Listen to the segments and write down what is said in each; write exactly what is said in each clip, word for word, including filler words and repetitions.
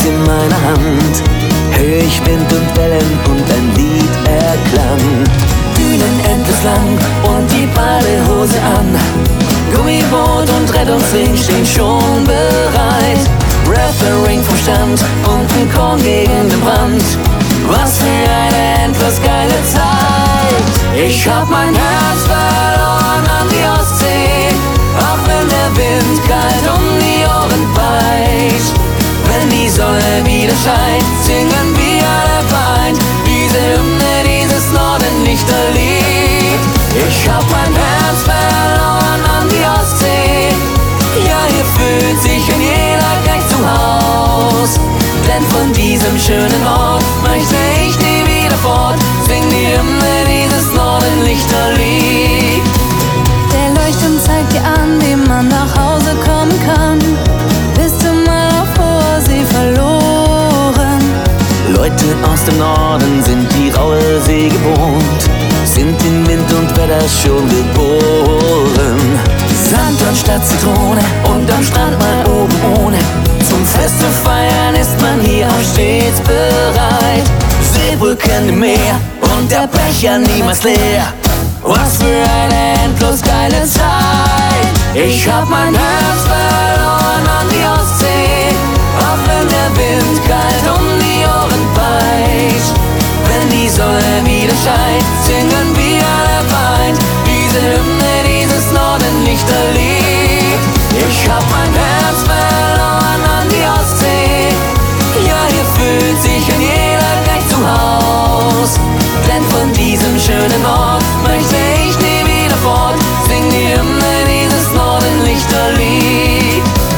in meiner Hand. Hör ich Wind und Wellen und ein Lied erklang. Dünen endlos lang und die Badehose an. Gummiboot und Rettungsring stehen schon bereit. Referring vom Stand und ein Korn gegen den Brand. Was für eine endlos geile Zeit. Ich hab mein Herz verloren an die Ostsee, auch wenn der Wind kalt um die Ohren peitscht. Wenn die Sonne wieder scheint, singen wir alle vereint diese Hymne, dieses Nordenlichterlied. Ich hab mein Herz verloren an die Ostsee, ja, hier fühlt sich ein jeder gleich zu Haus. Denn von diesem schönen Ort möchte ich nie wieder fort. Sing die Hymne, dieses Nordenlichterlied. Der Leuchtturm zeigt dir an, wie man nach Hause kommen kann. Bist du mal auf hoher See verloren? Leute aus dem Norden sind die raue See gewohnt, sind in Wind und Wetter schon geboren. Sand anstatt Zitrone und am Strand mal oben ohne. Zum Fest zu feiern ist man hier auch stets bereit. Seebrücken im Meer und der Becher niemals leer. Was für eine endlos geile Zeit. Ich hab mein Herz verloren an die Ostsee, auch wenn der Wind kalt um die Ohren peitscht. Wenn die Sonne wieder scheint, singen wir alle vereint diese Hymne, dieses Nordenlichterlied. Ich hab mein Herz verloren an die Ostsee, ja, hier fühlt sich ein jeder gleich zu Haus. Denn von diesem schönen Ort möchte ich nie wieder fort. Sing die Hymne, dieses Nordenlichterlied.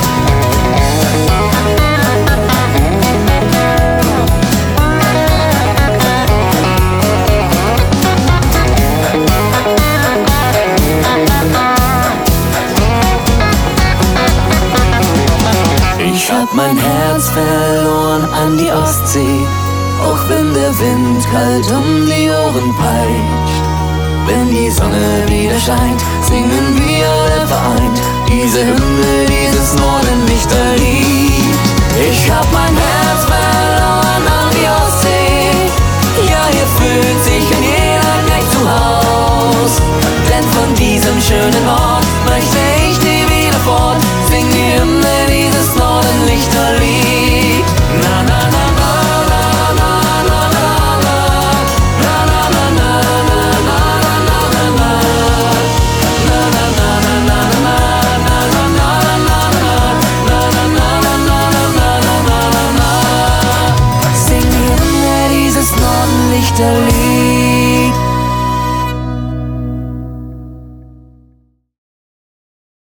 Ich hab mein Herz verloren an die Ostsee, auch wenn der Wind kalt um die Ohren peitscht. Wenn die Sonne wieder scheint, singen wir alle vereint diese Hymne, dieses Nordenlichterlied. Ich hab mein Herz verloren an die Ostsee, ja, hier fühlt sich ein jeder gleich zu Haus. Denn von diesem schönen Ort möchte ich nie wieder fort. Sing die Hymne, dieses Nordenlichterlied. Na na na na na na na na na na na na na na na na na. Sing die Hymne, dieses Nordenlichterlied.